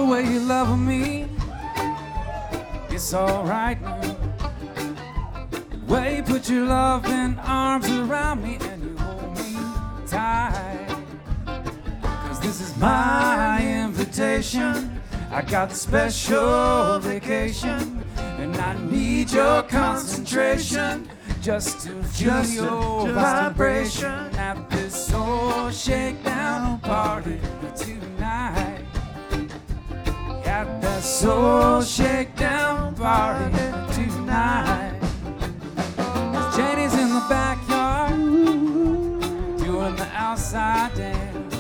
The way you love me, it's alright now. The way you put your loving arms around me and you hold me tight. 'Cause this is my invitation. I got the special vacation, and I need your concentration just to feel your vibration at this soul shakedown party tonight. At that soul shakedown party tonight. Jenny's in the backyard doing the outside dance.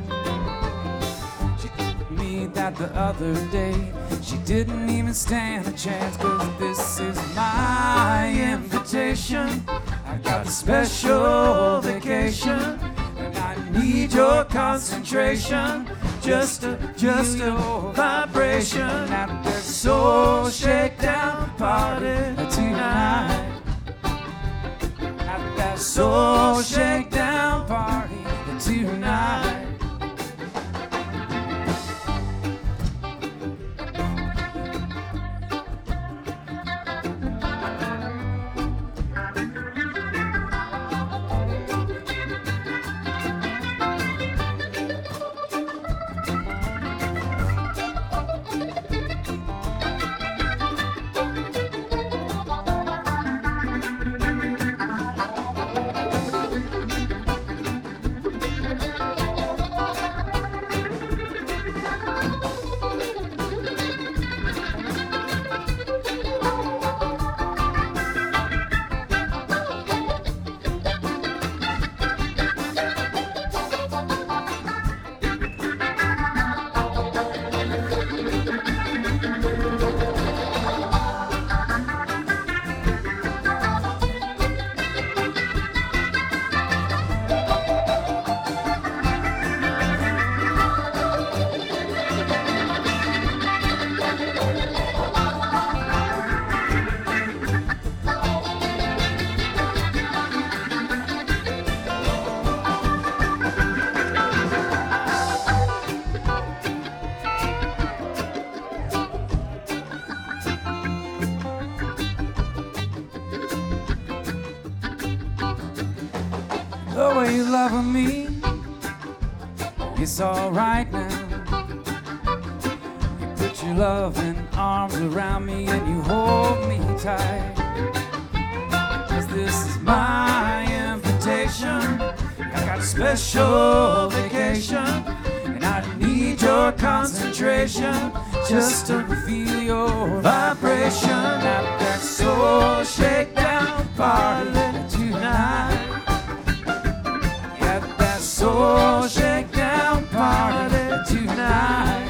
She told me that the other day she didn't even stand a chance. 'Cause this is my invitation. I got a special vacation, and I need your concentration just to your vibration at that soul shakedown party tonight. At that soul shakedown party tonight. The way you love me, it's alright now. You put your loving arms around me and you hold me tight. 'Cause this is my invitation. I got a special vacation, and I need your concentration just to feel your vibration at that soul shakedown party tonight. Soul shakedown party tonight.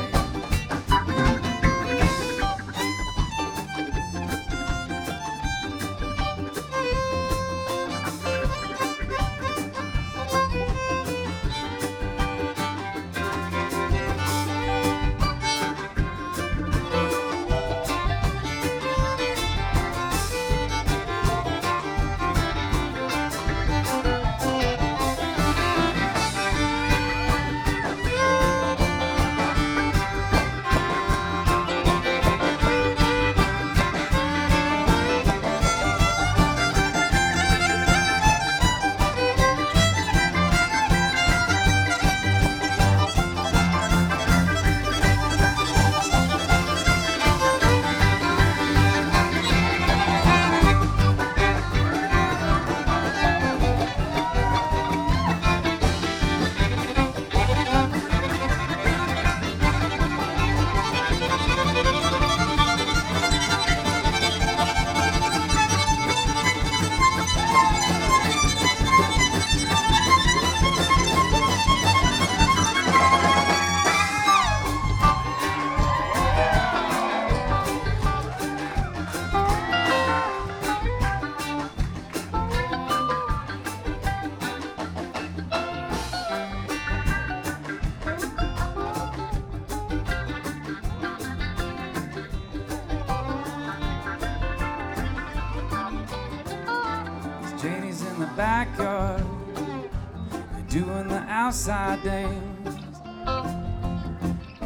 Janie's in the backyard doing the outside dance. She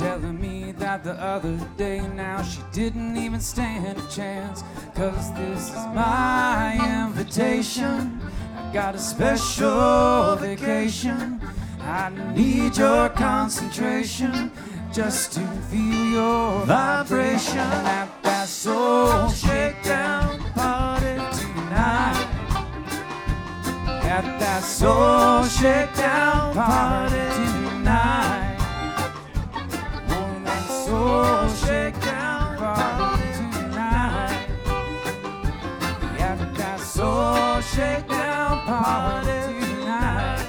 telling me that the other day now she didn't even stand a chance. 'Cause this is my invitation. I got a special vacation. I need your concentration just to feel your vibration at that soul shakedown party tonight. At that soul shakedown party tonight. Oh, that soul shakedown party tonight. At that soul shakedown party tonight.